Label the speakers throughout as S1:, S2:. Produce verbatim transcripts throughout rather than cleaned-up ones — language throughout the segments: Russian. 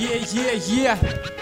S1: Е-е-е.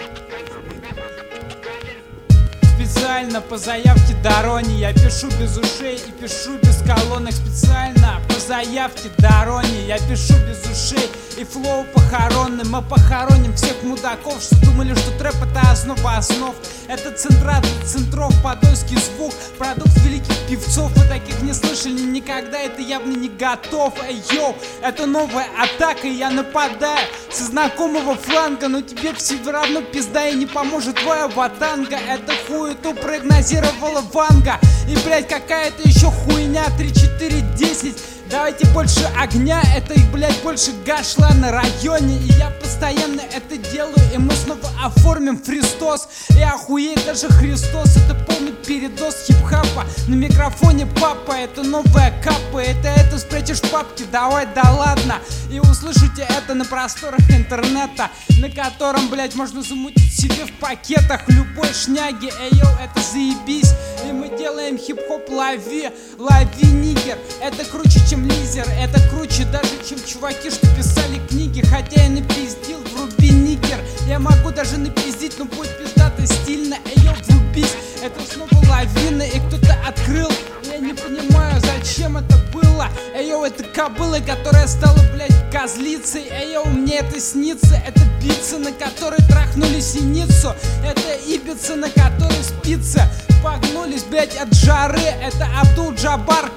S1: Специально по заявке Дорони я пишу без ушей и пишу без колонок. Специально по заявке Дорони я пишу без ушей и флоу похоронный. Мы похороним всех мудаков, что думали, что трэп это основа основ. Это центрат центров, подольский звук, продукт великих певцов. Вы таких не слышали никогда, это явно не готов. Эй, йоу, это новая атака, и я нападаю со знакомого фланга. Но тебе все равно пизда и не поможет твоя ватанга. Это хуету прогнозировала Ванга. И, блять, какая-то еще хуйня. Три, четыре, десять. Давайте больше огня, это и, блять, больше гашла на районе. И я постоянно это делаю, и мы снова оформим Христос. И охуеть, даже Христос, это полный передоз хип-хапа. На микрофоне папа, это новая капа. Это это спрячешь в папке, давай, да ладно. И услышите это на просторах интернета, на котором, блять, можно замутить себе в пакетах любой шняги. Эй, йоу, это заебись. И мы делаем хип-хоп, лови, лови, нигер. Это круче, чем лизер, это круче даже, чем чуваки, что писали книги. Хотя я напиздил, вруби, нигер. Я могу даже напиздить, но будет пиздато стильно. Эй, йоу, врубись, это снова лавина, и кто-то открыл. Я не понимаю, зачем это было. Эй, йоу, это кобыла, которая стала, блять, козлицей. Эй, йоу, мне это снится. Это пицца, на которой трахнули синицу. Это ибица, на которой спится. Погнулись, блять, от жары. Это Абдул-Джабар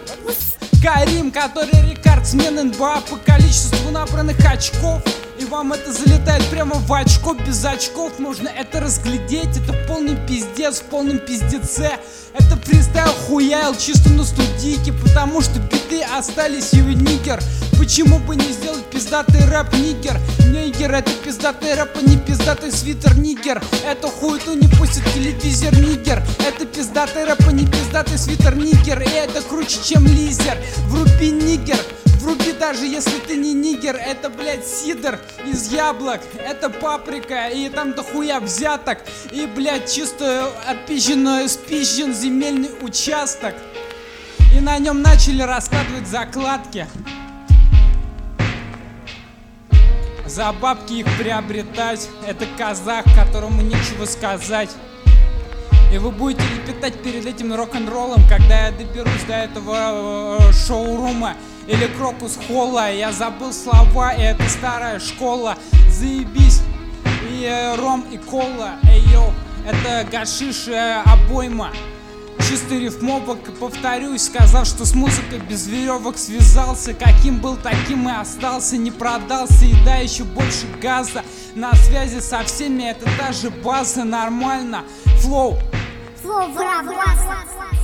S1: Карим, который рекордсмен эн бэ а по количеству набранных очков. И вам это залетает прямо в очко, без очков можно это разглядеть. Это полный пиздец в полном пиздеце. Это фристайл хуяйл чисто на студийке, потому что биты остались ю нигер. Почему бы не сделать пиздатый рэп, нигер? Нигер, это пиздатый рэп, а не пиздатый свитер, нигер. Это хуету не пустит телевизор, нигер. Это пиздатый рэп, а не пиздатый свитер, нигер. И это круче, чем лизер. Вруби, нигер. Вруби, даже если ты не нигер. Это, блядь, сидр из яблок. Это паприка, и там дохуя взяток. И, блядь, чисто отпизженный, спизжен земельный участок. И на нем начали раскладывать закладки. За бабки их приобретать. Это казах, которому нечего сказать. И вы будете лепетать перед этим рок-н-роллом, когда я доберусь до этого э, шоурума или Крокус Холла. Я забыл слова, и это старая школа. Заебись. И э, ром, и кола. Эй, йоу, это гашиш, э, обойма. Чисто рифмовок, повторюсь, сказав, что с музыкой без веревок связался. Каким был, таким и остался, не продался. И да, еще больше газа. На связи со всеми, это та же база, нормально. Флоу.
S2: Флоу, браво,